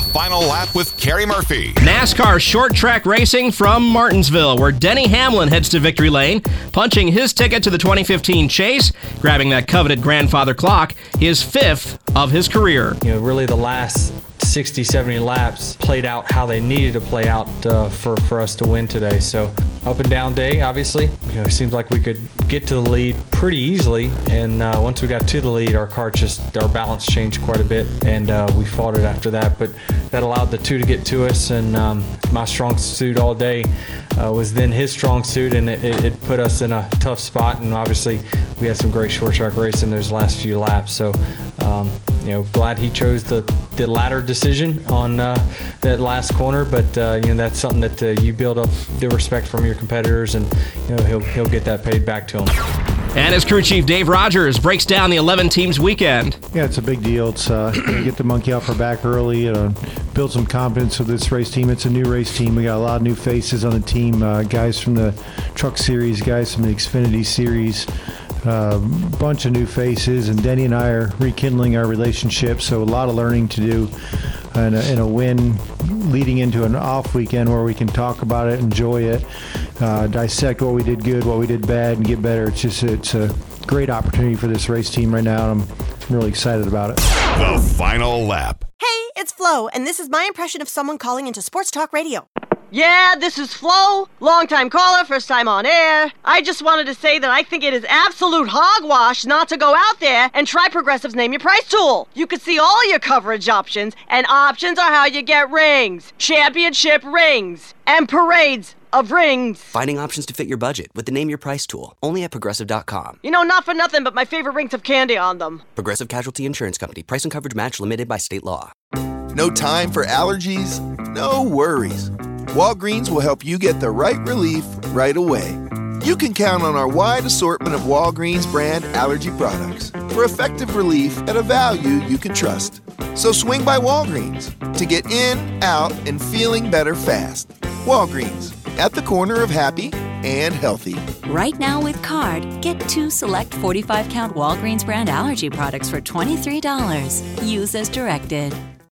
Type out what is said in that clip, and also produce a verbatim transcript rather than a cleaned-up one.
Final Lap with Kerry Murphy. NASCAR short track racing from Martinsville, where Denny Hamlin heads to victory lane, punching his ticket to the twenty fifteen Chase, grabbing that coveted grandfather clock, his fifth of his career. You know, really the last sixty, seventy laps played out how they needed to play out uh, for, for us to win today. So up and down day, obviously. You know, it seems like we could get to the lead pretty easily, and uh, once we got to the lead, our car just, our balance changed quite a bit, and uh, we fought it after that. But that allowed the two to get to us, and um, my strong suit all day uh, was then his strong suit, and it, it, it put us in a tough spot. And obviously, we had some great short track racing those last few laps. So, um, you know, glad he chose the, the latter decision on uh, that last corner. But uh, you know, that's something that uh, you build up the respect from your competitors, and you know, he'll he'll get that paid back to him. And his crew chief Dave Rogers breaks down the eleven teams weekend. Yeah, it's a big deal. It's uh, get the monkey off our back early, uh, build some confidence with this race team. It's a new race team. We got a lot of new faces on the team, uh, guys from the Truck Series, guys from the Xfinity Series, a uh, bunch of new faces, and Denny and I are rekindling our relationship, so a lot of learning to do, and a, and a win leading into an off weekend where we can talk about it, enjoy it, uh, dissect what we did good, what we did bad, and get better. It's just it's a great opportunity for this race team right now, and I'm really excited about it. The Final Lap. Hey, it's Flo, and this is my impression of someone calling into Sports Talk Radio. Yeah, this is Flo, long-time caller, first time on air. I just wanted to say that I think it is absolute hogwash not to go out there and try Progressive's Name Your Price tool. You can see all your coverage options, and options are how you get rings, championship rings, and parades of rings. Finding options to fit your budget with the Name Your Price tool, only at Progressive dot com. You know, not for nothing, but my favorite rings have candy on them. Progressive Casualty Insurance Company. Price and coverage match limited by state law. No time for allergies? No worries. Walgreens will help you get the right relief right away. You can count on our wide assortment of Walgreens brand allergy products for effective relief at a value you can trust. So swing by Walgreens to get in, out, and feeling better fast. Walgreens, at the corner of happy and healthy. Right now with Card, get two select forty-five count Walgreens brand allergy products for twenty-three dollars. Use as directed.